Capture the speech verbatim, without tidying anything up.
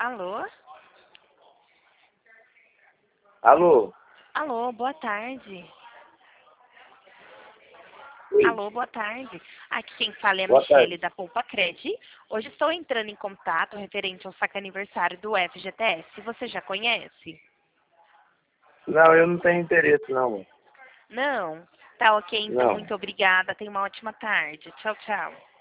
Alô? Alô? Alô, boa tarde. Oi, Alô, boa tarde. Aqui quem fala é a boa Michele tarde. da Poupa Cred. Hoje estou entrando em contato referente ao saque aniversário do F G T S. Você já conhece? Não, eu não tenho interesse não, mano. Não? Tá ok, então Não. muito obrigada. Tenha uma ótima tarde. Tchau, tchau.